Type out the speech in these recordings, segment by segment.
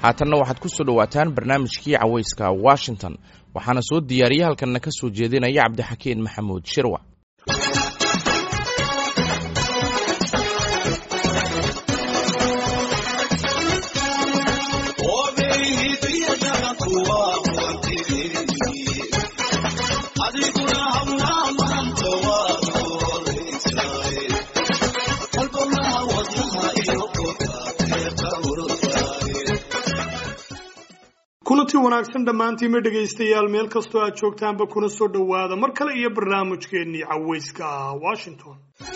haatanna waxaad ku soo dhawaataan barnaamijkii cawayska Washington waxaana soo diyaariyay halkan ka soo jeedinaya Cabdixakiin Maxamuud Shirwa. kulanti wanaagsan dhamaantiin ma dhageystayaal meel kastoo aad joogtaanba kuna soo dhawaada mar kale iyo barnaamijkeennii cawayska Washington.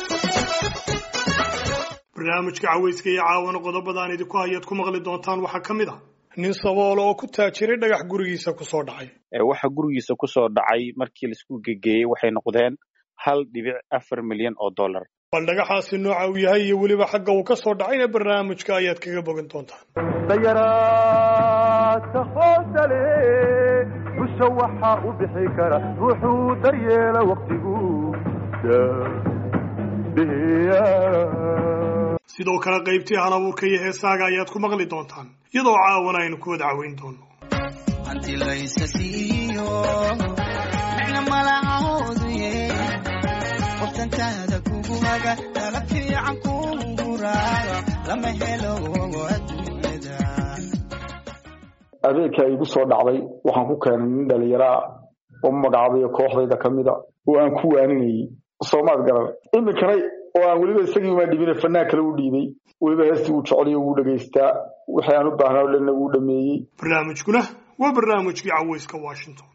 barnaamijka cawayska iyo caawana qodobadaan idinku hayaad ku maqli doontaan waxaa ka mid ah nin sabool oo ku taajiray dhagax gurigiisa ku soo dhacay. waxa gurigiisa ku soo dhacay markii la isku geeyay waxay noqdeen 1.4 milyan oo dollar. bal dhagaxaasi nooca uu yahay iyo weliba xagga uu ka soo dhacayna barnaamijka ayaad kaga bogan doontaan. تخوصلي وشوحها وبحكرة روحوا دريالة وقتقو sidoo kale qaybtii halabuurka iyo heesaaga ayaad ku maqli doontaan iyadoo caawana aynu ku wada caweyn doono anti laysa siiyo macna malaawdiye qoftantaada kugu haga kala fiican kugu raaga lama helo adeegka igu soo dhacday waxaan ku keenay nin dhalinyaro oo magacaabay kooxdayda kamida oo aan ku waaninayay Soomaad garan imikana oo aan waliba isagii uma dhibin fanaan kale u dhiibay waliba heestii uu jecel uu dhageystaa wixii aan u baahnaa lana uu dhameeyay. barnaamijkuna waa barnaamijkii cawayska Washington.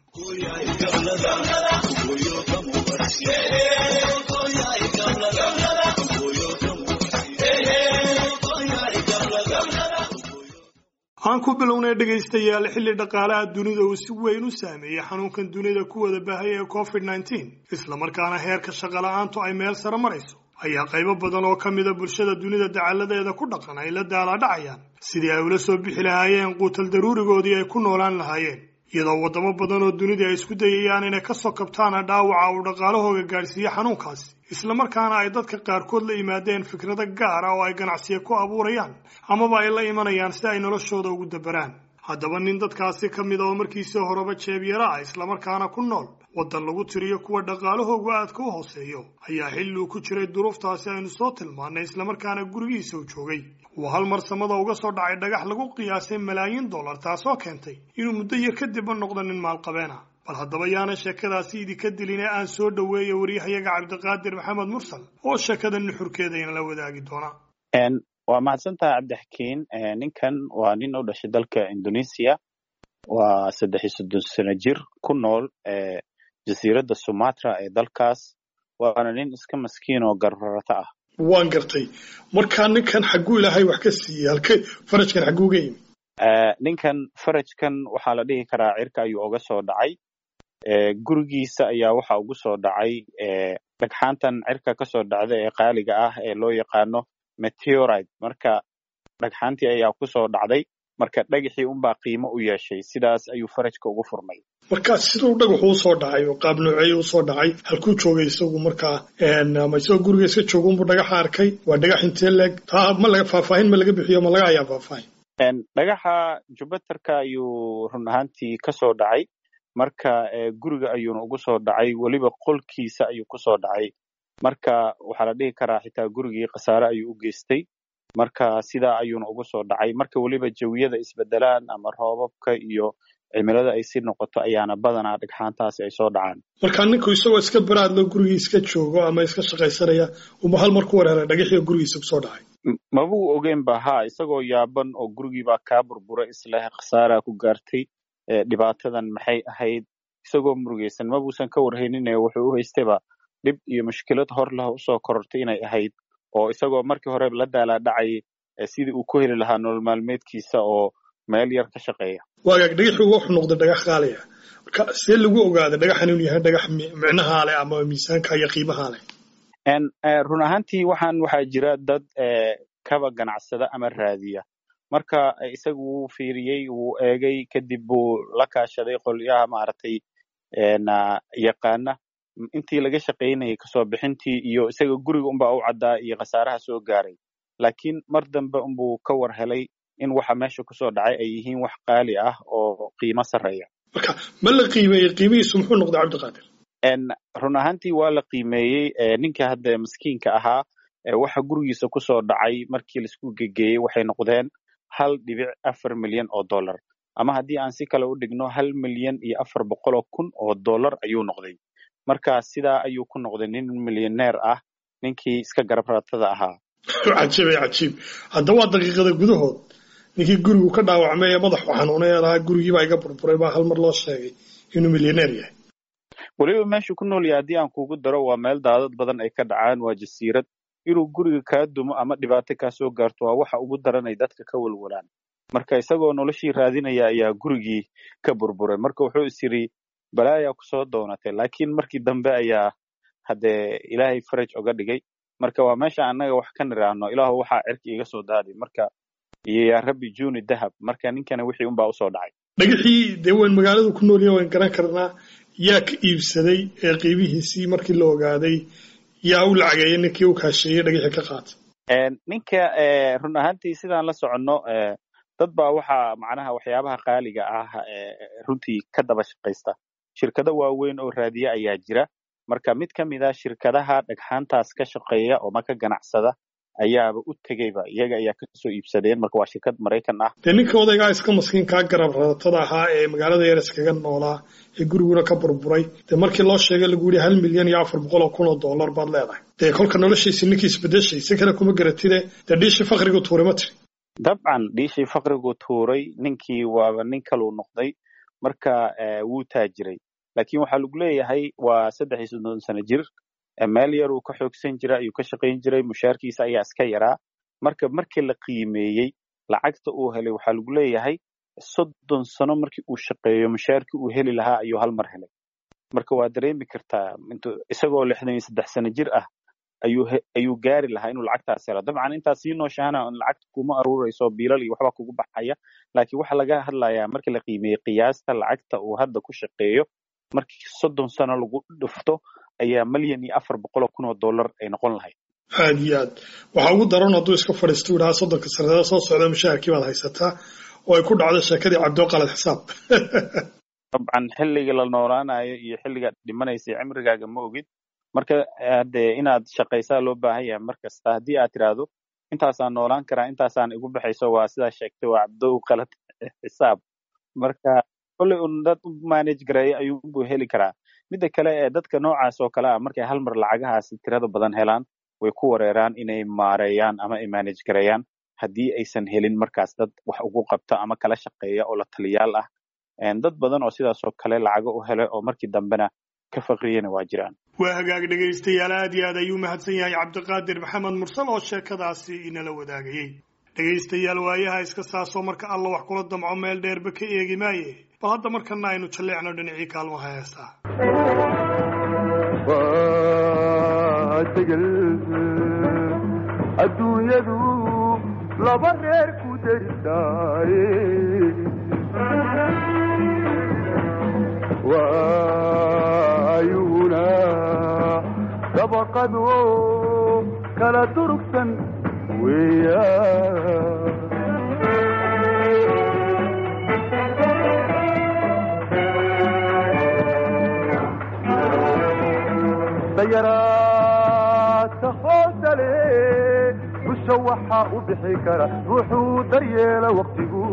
aan ku bilownay dhageystayaal xilli dhaqaalaha dunida uu si weyn u saameeyay xanuunkan dunida ku wada baahay ee COVID-19 isla markaana heerka shaqo la'aantu ay meel sare marayso ayaa qaybo badan oo kamid ah bulshada dunida dacaladeeda ku dhaqan ay la daaladhacayaan sidii ay ula soo bixi lahaayeen quutal daruurigoodii ay ku noolaan lahaayeen iyadoo wadamo badan oo dunida ay isku dayayaan inay ka soo kabtaan dhaawaca uu dhaqaalahooga gaarsiiyo xanuunkaasi isla markaana ay dadka qaarkood la yimaadeen fikrado gaar ah oo ay ganacsiga ku abuurayaan amaba ay la imanayaan si ay noloshooda ugu dabaraan. haddaba nin dadkaasi ka mid ah oo markiisii horeba jeebyara ah isla markaana ku nool waddan lagu tiriyo kuwa dhaqaalahoogu aadka u hooseeyo ayaa xilli uu ku jiray duruuftaasi aynu soo tilmaannay isla markaana gurigiisa u joogay uu hal mar samada uga soo dhacay dhagax lagu qiyaasay malaayiin dollar taasoo keentay inuu muddo yar kadibba noqdo nin maalqabeen ah. bal haddaba yaana sheekadaasi idinka dilin ee aan soo dhaweeyo wariyahayaga Cabdiqaadir Maxamed Mursal oo sheekada nuxurkeeda in la wadaagi doona. waa mahadsantahay Cabdixakiin. ninkan waa nin u dhashay dalka Indonesia waa 3 sano jir ku nool jasiiradda Sumatra ee dalkaas waana nin iska maskiin oo garbarata ah. waan gartay marka ninkan xaguu ilaahay wax ka siiyay halkay farajkan xaguu ga yimi. ninkan farajkan waxaa la dhihi karaa cirka ayuu uga soo dhacay gurigiisa ayaa waxa ugu soo dhacay dhagxaantan cirka ka soo dhacda ee qaaliga ah ee loo yaqaano meteorite. marka dhagxaantii ayaa ku soo dhacday marka dhagaxii unbaa qiimo u yeeshay sidaas ayuu farajka ugu furmay. marka sidoo dhagaxu u soo dhacay oo qaab nooceey u soo dhacay halkuu joogay isagu marka ama isagoo guriga iska joogo unbuu dhagaxa arkay waa dhagax intee leeg taa ma laga faahfaahin ma laga bixiyo ma laga ayaa faahfaahin. dhagaxa Jupiterka ayuu run ahaantii ka soo dhacay marka guriga ayuuna ugu soo dhacay waliba qolkiisa ayuu ku soo dhacay marka waxaa la dhihi karaa xitaa gurigii khasaare ayuu u geystay marka sidaa ayuuna ugu soo dhacay marka waliba jawiyada isbedelaan ama roobabka iyo cimilada ay si noqoto ayaana badanaa dhagxaantaasi ay soo dhacaan. marka ninku isagoo iska baraadlo gurigii iska joogo ama iska shaqaysanaya uma hal mar ku wareeray dhagaxii gurigiisa ku soo dhacay. mabuu ogeyn ba ha isagoo yaaban oo gurigii baa kaa burbura isla khasaara ku gaartay dhibaatadan maxay ahayd isagoo murugaysan mabuusan ka warhaynin wuxuu u haystayba dhib iyo mushkilad hor leh u soo korortay inay ahayd oo isagoo markii hore la daala dhacay sidii uu ku heli lahaa nolol maalmeedkiisa oo meel yar ka shaqeeya. waagaag dhagaxu wuxuu noqday dhagax qaali ah marka see lagu ogaaday dhagaxan inuu yahay dhagax micnaha leh ama miisaanka iyo qiimaha leh. run ahaantii waxaa jira dad kaba ganacsada ama raadiya marka isagu wuu fiiriyey wuu eegay kadib buu la kaashaday qolyaha maaragtay yaqaana intii laga shaqaynayay kasoo bixintii iyo isaga guriga unbaa u caddaa iyo khasaaraha soo gaaray laakiin mar dambe unbuu ka war helay in waxa meesha kusoo dhacay ay yihiin wax qaali ah oo qiimo sarreeya. marka ma la qiimeeyey qiimihiisu muxuu noqday cabdiqaadir? run ahaantii waa la qiimeeyey ninka hadda miskiinka ahaa waxa gurigiisa kusoo dhacay markii laisku gegeeyey waxay noqdeen 1.4 milyan oo dollar, ama haddii aan si kale u dhigno 1,400,000 oo dollar ayuu noqday. marka sidaa ayuu ku noqday nin milyaneer ah ninkii iska garab ratada ahaa. cajiib. hadda waa daqiiqada gudahood ninkii gurigu ka dhaawacmay ee madaxu xanuunay ahaa gurigiibaa iga burburay baa hal mar loo sheegay inuu milyaneer yahay. weliba meeshuu ku nool yahay haddii aan kugu daro waa meel daadad badan ay ka dhacaan, waa jasiirad. inuu guriga kaa dumo ama dhibaato kaa soo gaarto waa waxa ugu daran ay dadka ka walwalaan. marka isagoo noloshii raadinaya ayaa gurigii ka burburay. marka wuxuu is yiri balaayaa kusoo doonatay, laakiin markii dambe ayaa haddee ilaahay faraj oga dhigay. marka waa meesha annaga wax ka niraahno ilaahu waxaa cirki iga soo daaday, marka iyo yaa rabbi juuni dahab. marka ninkana wixii unbaa usoo dhacay. dhagixii dee waan magaaladu ku nool yahay waan garan karnaa. yaa ka iibsaday ee qiimihiisii markii la ogaaday yaa u lacageeyay ninkii u kaasheeyey dhagixii ka qaatay? ninka run ahaantii sidaan la soconno dad baa waxaa macnaha waxyaabaha qaaliga ah runtii ka daba shaqaysta. shirkado waaweyn oo raadiye ayaa jira. marka mid ka mid ah shirkadaha dhagxaantaas ka shaqeeya oo ma ka ganacsada ayaaba u tegeyba, iyaga ayaa kasoo iibsadeen. marka waa shirkad Maraykan ah. dee ninka odaygaa iska maskiinkaa garab ratada ahaa ee magaalada yar iskaga noolaa ee guriguna ka burburay, dee markii loo sheegay lagu yidhi 1,400,000 oo dollar baad leedahay. dee kolka noloshiisi ninkii isbedeshay si kale kuma garatide dee dhiishii faqrigu tuuray ma tiri? dabcan dhiishii faqrigu tuuray ninkii waaba nin kaluu noqday. marka wuu taajiray, laakiin waxaa lagu leeyahay waa 33 sano jir. meel yar uu ka xoogsan jira ayuu ka shaqayn jiray, mushaarkiisa ayaa iska yaraa. markii la qiimeeyey lacagta uu helay waxaa lagu leeyahay 30 sano markii uu shaqeeyo mushaarkii uu heli lahaa ayuu hal mar helay. marka waa dareemi kartaa isagoo 63 sano jir ah ayuu gaari lahaa inuu lacagtaas helo. dabcan intaas sii nooshahana lacagta kuma aruurayso, biilal iyo waxba kugu baxaya. laakiin waxa laga hadlayaa markii la qiimeeyey qiyaasta lacagta uu hadda ku shaqeeyo markii 30 sano lagu dhufto ayaa 1,400,000 oo dollar ay noqon lahayd. aad iyo aad waxaa ugu daran hadduu iska fadhiisto idhaha 30 sanada soo socda mushaharkii baad haysataa oo ay ku dhacdo sheekadii cabdoo qalad xisaab. dabcan xilliga la noolaanayo iyo xilliga dhimanaysay cimrigaaga ma ogid. marka haddee inaad shaqaysaa loo baahan yahay markasta. haddii aad tiraahdo intaasaan noolaan karaa intaasaan igu baxayso, waa sidaa sheegtay waa cabdoo qalad xisaab. marka kolley un dad u manage gareeya ayuunbuu heli karaa. midda kale dadka noocaas oo kale ah markay hal mar lacagahaasi tirada badan helaan way ku wareeraan inay maareeyaan ama ay manage gareeyaan haddii aysan helin markaas dad wax ugu qabta ama kala shaqeeya oo la taliyaal ah. dad badan oo sidaas oo kale lacago u helay oo markii dambena ka faqriyana waa jiraan. waa hagaag dhegaystayaal, aad iyo aad ayuu mahadsan yahay cabdiqaadir maxamed mursal oo sheekadaasi inala wadaagayey. dhegaystayaal, waayaha iska saasoo marka alla wax kula damco meel dheerba ka eegi maaye. bal hadda markana aynu jalleecno dhinacii kaalmaha heestaa. adduunyadu laba reer ku darisaaye waayuna dabaqado kala durugsan weya dayaraadka hoosale busha waxaa u bixi kara ruuxuu daryeela waqtigu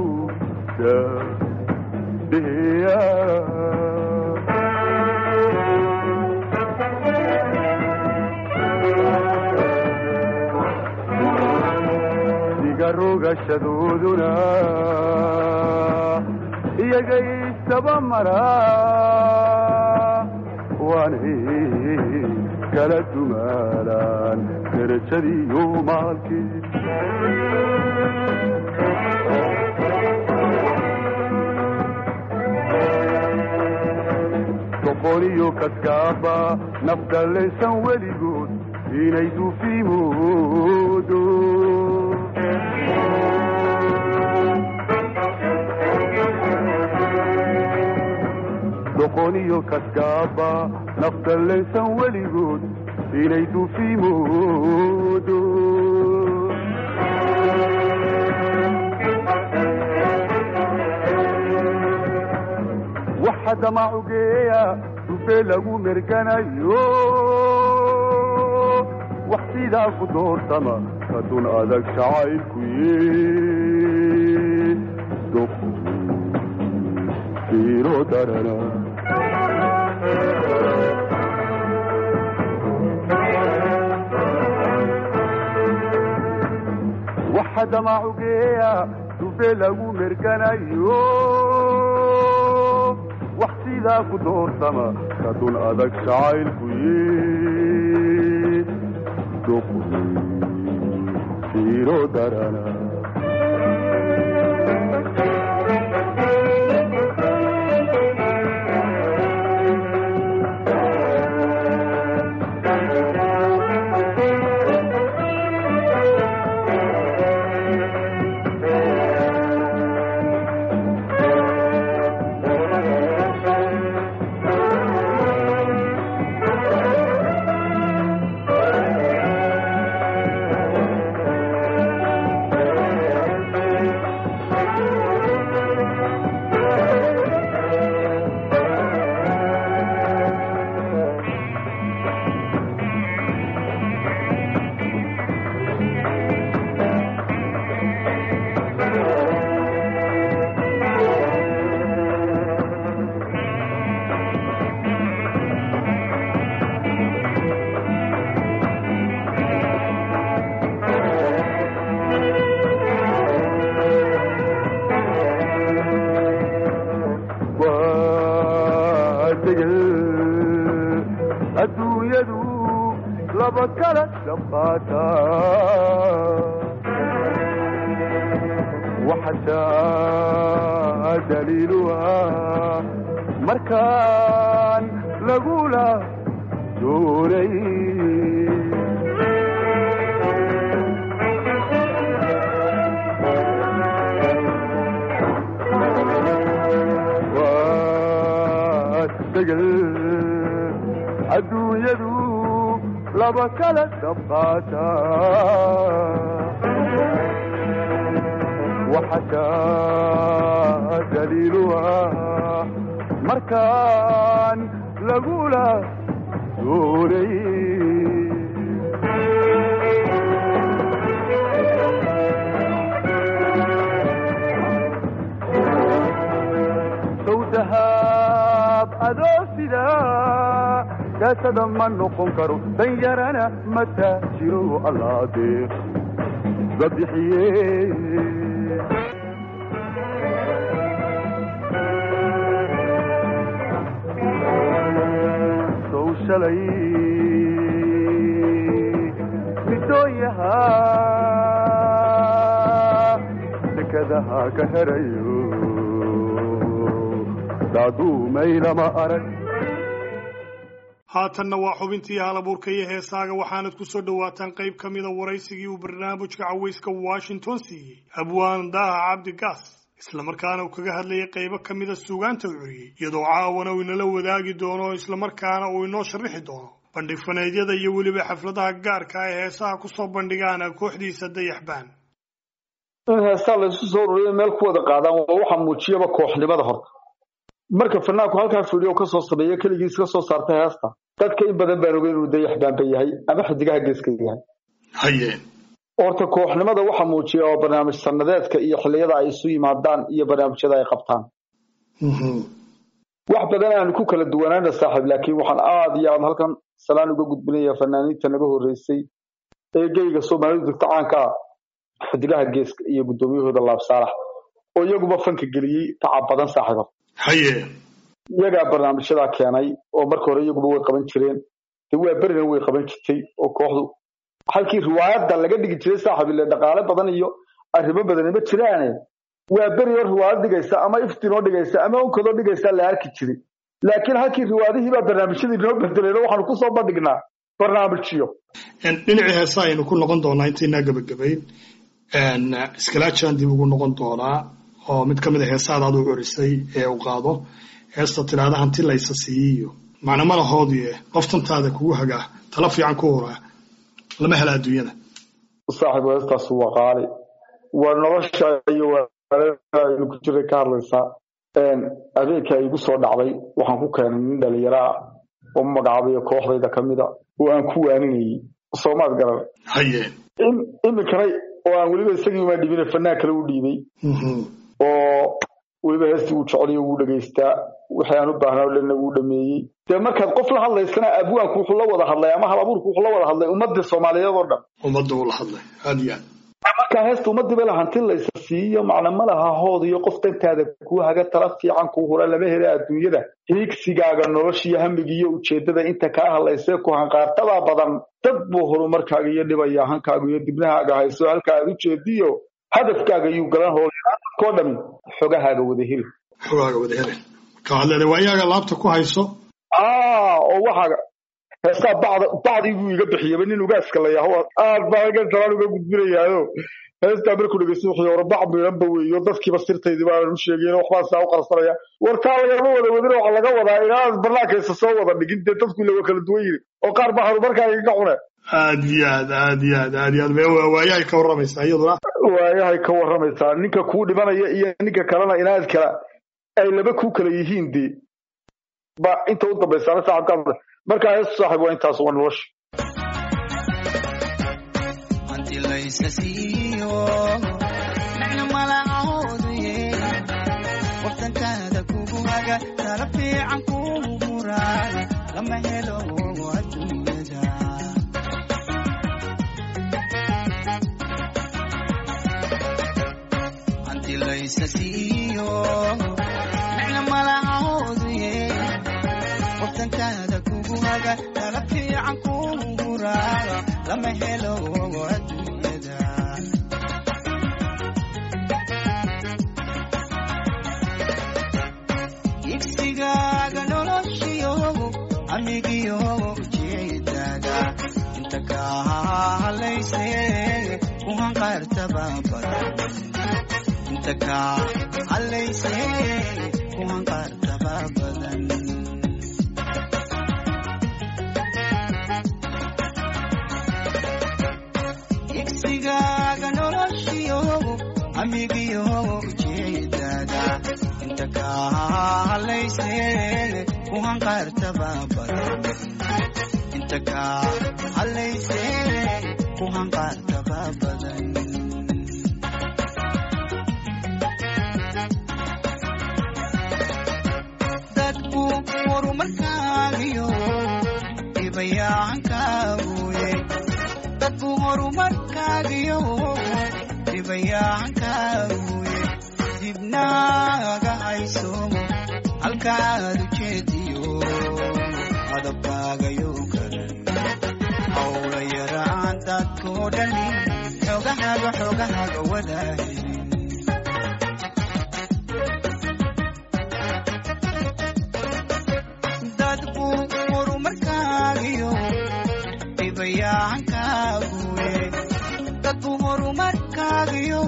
dadeeya diga rogashadooduna iyagaysaba maraa waanay kala dumaalaan darajadiiyo maalkii doqoniyo kaskaaba nafdalaysan weligood inay duufimoodo doqoniyo kaskaaba nafdalaysan weligood inay duufimoodo waxa damacu geeya dufee lagu merganayo wax sidaa ku doorsama kadun adag jacaylku doqu fiiro darana waxa damacu geeya dufee lagu merganayo wax sidaa ku doorsama kadun adag jacaylku doqu fiiro darana adduunyadu laba kala dhammaata waxataa daliilu ah markaan lagula doonay adduunyadu laba kala dhammaata waxataa daliilu ah markaan lagula doonay sawdahaab adoo sidaa daasada ma noqon karo danyarana mataa jiro allaadee dabixiye sow shalay midooyaha dekadaha ka herayo daaduumay lama arag haatanna waa xubintii halabuurka iyo heesaaga waxaanad ku soo dhowaataan qayb ka mida waraysigii uu barnaamijka cawayska washington siiyey abwaan daaha cabdi gaas islamarkaana uu kaga hadlayay qaybo ka mida suugaanta u curiyey iyadoo caawana uu inala wadaagi doono islamarkaana uu inoo sharrixi doono bandhig faneedyada iyo weliba xafladaha gaarka ah ee heesaha ku soo bandhigaana kooxdiisa dayaxbaan in heesaa laysu soo ururiyo meel ku wada qaadaan waxa muujiyaba kooxnimada horta marka fanaanku halkaa fiidhiyo ka soo sameeyo keligiis ka soo saartay heesta dadka in badan baan ogeyn inuu dayaxbaanba yahay ama xidigaha geeska yahay haye horta kooxnimada waxa muujiya oo barnaamij sanadeedka iyo xilliyada ay isu yimaadaan iyo barnaamijyada ay qabtaan wax badan aan ku kala duwanaana saaxiib laakiin waxaan aad iyo aad halkan salaan uga gudbinayaa fanaaniinta naga horeysay ee geyga Soomaalidu degta caanka xidigaha geeska iyo gudoomiyahooda Laab Saalax oo iyaguba fanka geliyay tacab badan saaxiib haye iyaga barnaamijyada keenay oo marka hore iyaguba way qaban jireen waa berina way qaban jirtay oo kooxdu halkii riwaayadda laga dhigi jiray saaxiib ile dhaqaale badan iyo arrimo badan ma jiraan waa beri riwaayad dhigaysa ama iftiinoo dhigaysa ama onkado dhigaysa la arki jiray laakiin halkii riwaayadihii baa barnaamijyadii noo bedelayna waxaanu ku soo bandhignaa barnaamijyo dhinacii heesaa aynu ku noqon doonaa intaynaa gabagabayn iskalaajaan dib ugu noqon doonaa oo mid ka mid a heesaada aad u curisay ee u qaado heesta tidhaahda hanti laysa siiyo macna malahoodii qoftantaada kugu hagaa tala fiican ku horaa lama hela adduunyada saaxiib heestaas waa qaali waa nolosha iyo aynu ku jiray ka hadlaysaa adeegka igu soo dhacday waxaan ku keenay nin dhalinyaro oo magacaabay kooxdayda kamida oo aan ku waaninayay Soomaad garan haye iminkana oo aan waliba isagii ma dhibin fanaan kale u dhiibay oo waliba heestii uu jecel uu dhageystaa wixii aan u baahnaa lana uu dhameeyay de markaad qof la hadlaysana abwaanku wuxuu la wada hadlay ama hal abuurku wuxuu la wada hadlay ummadda Soomaaliyeed oo dhan ummadda uu la hadlay aad marka heestu ummadda bala hanti la isiyo macna ma laha hood iyo qof tantaada ku haga talaf fiican ku hore lama helo adduunyada higsigaaga noloshiyo hamiga iyo ujeedada inta ka hadlaysay ku hanqaartada badan dad buu horumarkaaga iyo dhibaya hankaaga iyo dibnahaaga hayso halka aad u jeediyo hadafkaaga iyo galan hooyadko dhan xogahaaga wada heli ka hadlada waayaga laabta ku hayso oo waxa heesta bacdi buu iga bixiyay nin ugaaska la yahay aad baaga talaan uga gudbinayo heesta markuu dhageysto wuxuu yiri bacdi miran weeyo dadkiiba sirtaydi baan u sheegay waxba saa u qarsanaya warta laga wada waxa laga wadaa inaad barnaamijka soo wada dhigin dadku la kala duwan yiri oo qaar baa horumarkaaga ka cunay aad waayahay ka waramaysaa iyaduna waayahay ka waramaysaa ninka ku dhimanaya iyo ninka kalena inaad kala ay laba ku kala yihiin di ba inta u dambaysan saacadda marka ay saaxiib waa intaas oo nolosh anti laysa siiyo nacna malaawdiye waqtankaada kugu haga tala fiican kugu muraa lama helo adduunyada anti laysa siiyo nacna malaawdiye waqtankaada kugu haga tala fiican kugu muraa lama helo adduunyada igsigaaga noloshiyo amigiyo ujeedada inta ka halayse ku hanqaartaba badan inta ka halayse ku hanqaartaba badan igsigaaga noloshiyo amigiyo ujeedada inta ka halayse ku hanqaartaba badan inta ka halayse ku hanqaartaba badan dadku horumarkaagiyo dhibayaankaaguye dadku horumarkaagiyo dhibayaankaaguye dibnaaga hayso halkaad ujeediyo adabkaagayo garan hawla yaraan dadkoo dhani xogahaaga wada helin dadku horumarkaagiyo dhibayaankaaguye dadku horumarkaagiyo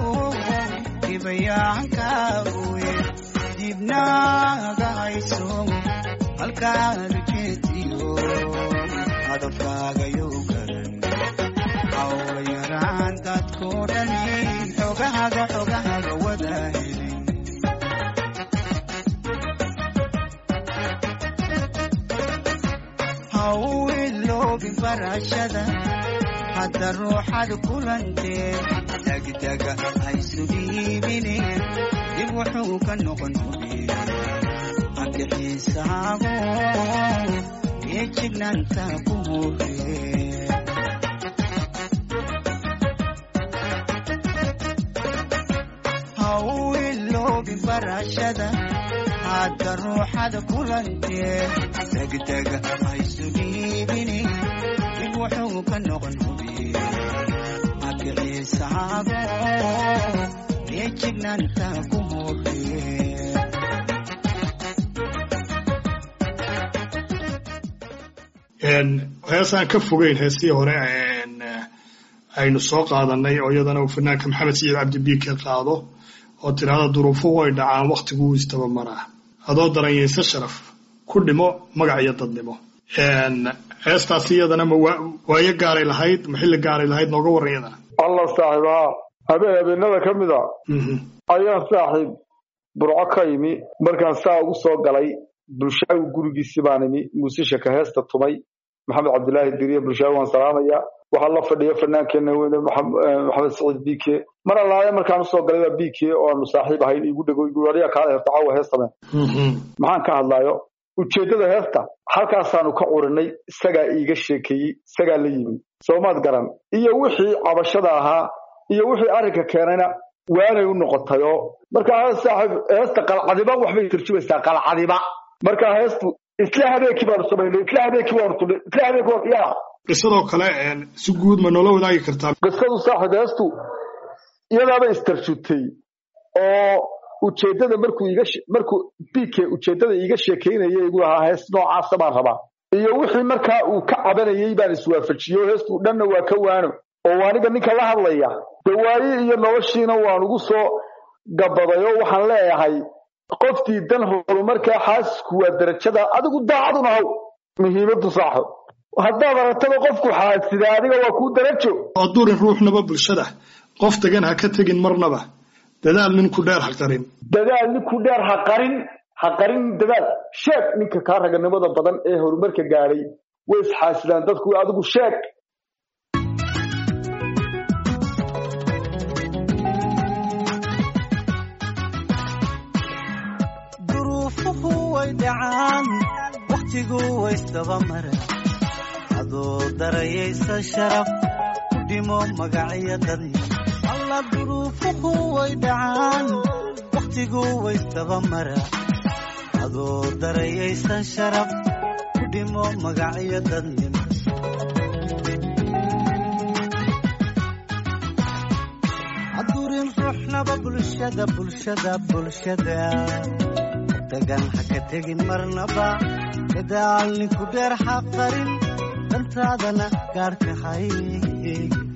dhibayaankaaguye dibnaaga hayso halkaad ujeediyo hadafkaagayo garan hawla yaraan dadkoo dhani xogahaaga wada helin hawiloobi barashada hadda ruuxaad kulantee degdega haysu dhiibine dib wuxuu ka noqon hubiye hanka xiisaago iyo jignaanta ku huree hawiloobi barashada hadda ruuxaad kulantee degdega haysu dhiibine dib wuxuu ka noqon hubiye hanka xiisaago iyo jignaanta ku huree heesaan ka fogeyn heestii hore aynu soo qaadanay oo iyadana uu fanaanka maxamed saciid cabdibiike qaado oo tiraahda duruufuhu way dhacaan wakhtigu istaba maraa adoo daranyaysa sharaf ku dhimo magac iyo dadnimo heestaasi iyadana ma waayo gaaray lahayd ma xilli gaaray lahayd nooga warran iyadana allah saaxiib habeenada ka mid a ayaa saaxiib burco ka imi markaan saa ugu soo galay bulshaawi gurigiisii baan imi muusishanka heesta tumay maxamed cabdilaahi diriye bulshaawi waan salaamayaa waxaa la fadhiya fannaankeena weyne maxamed saciid bike mar allaale markaan usoo galay waa bike oo aanu saaxiib ahayn igu dhego igu adiga kaala herta caawa heestameen maxaan ka hadlaayo ujeeddada heesta halkaasaanu ka curinay isagaa iiga sheekeeyey isagaa la yimi soomaad garan iyo wixii cabashada ahaa iyo wixii arrinka keenayna waanay u noqotayoo markaa saaxiib heesta qalcadiba waxbay tarjumaysaa qalcadiba markaa heestu isla habeenkii baanu samaynay isla habeenkii waanu tulnay isla habeenkii waanu yaa qisadoo kale si guud ma noola wadaagi kartaa qisadu saaxiib heestu iyadaaba istarjutay oo ujeeddada markuu bike ujeeddada iiga sheekaynayay igu lahaa hees noocaasa baan rabaa iyo wixii markaa uu ka cabanayay baan iswaafajiyo heestu dhanna waa ka waano oo aniga ninka la hadlaya dawaayi iyo noloshiina waan ugu soo gabadayoo waxaan leeyahay qoftii dan horumarkaa xaasisku waa darajada adigu daacadun ahaw muhiimaddu saaxo haddaad aragtaba qofku xaasida adiga waa kuu darajo adurin ruuxnaba bulshada qof tagan ha ka tegin marnaba dadaal ninku dheer ha qarin dadaal ninku dheer ha qarin dadaal sheeg ninka kaa raganimada badan ee horumarka gaadhay way isxaasidaan dadku adigu sheeg duruufuhu way dhacaan waqtigu way isdaba mara adoo darayaysa sharaf ku dhimo magacyo dadni alla duruufuhu way dhacaan waqtigu way isdaba mara adoo darayaysa sharaf ku dhimo magacyo dadni adurin ruuxnaba bulshada tagan ha ka tegin marnaba dadaal ninku dheer ha qarin dantaadana gaarka hay